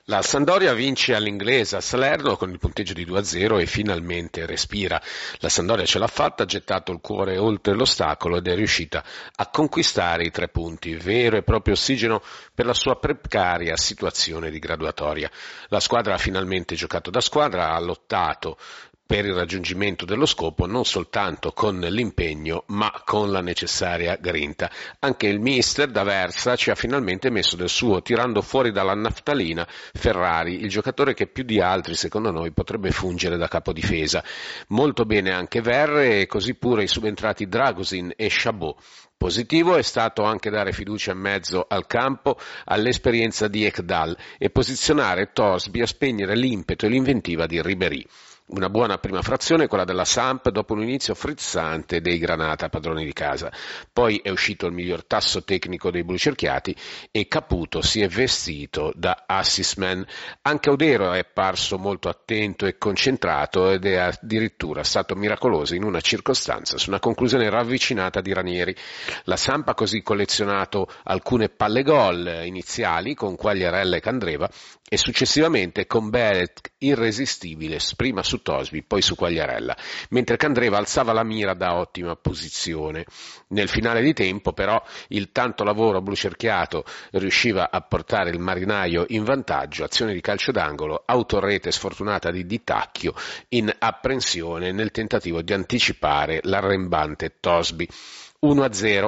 La Sampdoria vince all'inglese a Salerno con il punteggio di 2-0 e finalmente respira. La Sampdoria ce l'ha fatta, ha gettato il cuore oltre l'ostacolo ed è riuscita a conquistare i 3 punti, vero e proprio ossigeno per la sua precaria situazione di graduatoria. La squadra ha finalmente giocato da squadra, ha lottato per il raggiungimento dello scopo non soltanto con l'impegno ma con la necessaria grinta. Anche il mister D'Aversa ci ha finalmente messo del suo, tirando fuori dalla naftalina Ferrari, il giocatore che più di altri secondo noi potrebbe fungere da capodifesa. Molto bene anche Verre e così pure i subentrati Dragosin e Chabot. Positivo è stato anche dare fiducia in mezzo al campo all'esperienza di Ekdal e posizionare Torsby a spegnere l'impeto e l'inventiva di Ribéry. Una buona prima frazione, quella della Samp, dopo un inizio frizzante dei Granata, padroni di casa. Poi è uscito il miglior tasso tecnico dei blucerchiati e Caputo si è vestito da assist man. Anche Odero è parso molto attento e concentrato ed è addirittura stato miracoloso in una circostanza su una conclusione ravvicinata di Ranieri. La Samp ha così collezionato alcune palle gol iniziali con Quagliarella e Candreva e successivamente con Bellet irresistibile, prima su Torsby, poi su Quagliarella, mentre Candreva alzava la mira da ottima posizione. Nel finale di tempo però il tanto lavoro blucerchiato riusciva a portare il marinaio in vantaggio, azione di calcio d'angolo, autorete sfortunata di Di Tacchio in apprensione nel tentativo di anticipare l'arrembante Torsby. 1-0.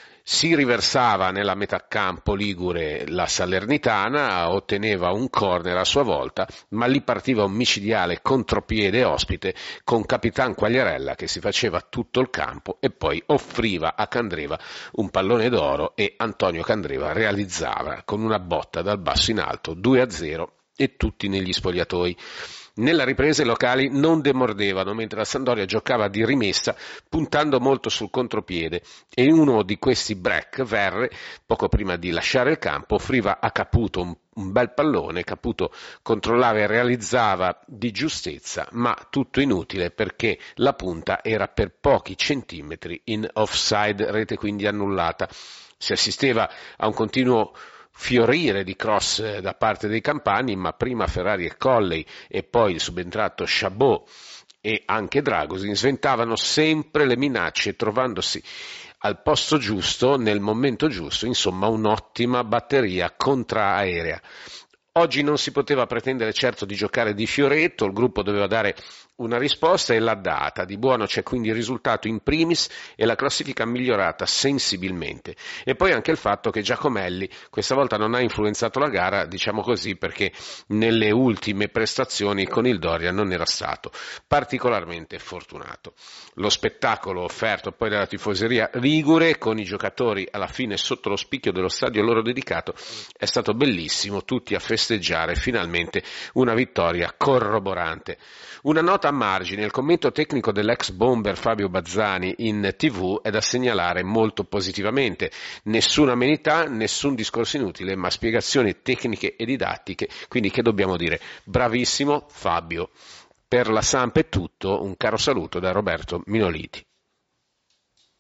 Si riversava nella metà campo ligure la Salernitana, otteneva un corner a sua volta, ma lì partiva un micidiale contropiede ospite con Capitan Quagliarella che si faceva tutto il campo e poi offriva a Candreva un pallone d'oro e Antonio Candreva realizzava con una botta dal basso in alto 2-0 e tutti negli spogliatoi. Nella ripresa i locali non demordevano, mentre la Sampdoria giocava di rimessa, puntando molto sul contropiede, e in uno di questi break Verre, poco prima di lasciare il campo, offriva a Caputo un bel pallone. Caputo controllava e realizzava di giustezza, ma tutto inutile perché la punta era per pochi centimetri in offside, rete quindi annullata. Si assisteva a un continuo fiorire di cross da parte dei campani, ma prima Ferrari e Colley e poi il subentrato Chabot e anche Dragosin sventavano sempre le minacce trovandosi al posto giusto nel momento giusto, insomma un'ottima batteria contraerea. Oggi non si poteva pretendere certo di giocare di fioretto, il gruppo doveva dare una risposta e l'ha data. Di buono c'è quindi il risultato in primis e la classifica migliorata sensibilmente. E poi anche il fatto che Giacomelli questa volta non ha influenzato la gara, diciamo così, perché nelle ultime prestazioni con il Doria non era stato particolarmente fortunato. Lo spettacolo offerto poi dalla tifoseria ligure, con i giocatori alla fine sotto lo spicchio dello stadio loro dedicato, è stato bellissimo, tutti a festeggiare finalmente una vittoria corroborante. Una nota a margine, il commento tecnico dell'ex bomber Fabio Bazzani in TV è da segnalare molto positivamente. Nessuna amenità, nessun discorso inutile, ma spiegazioni tecniche e didattiche, quindi che dobbiamo dire? Bravissimo Fabio. Per la Samp è tutto, un caro saluto da Roberto Minoliti.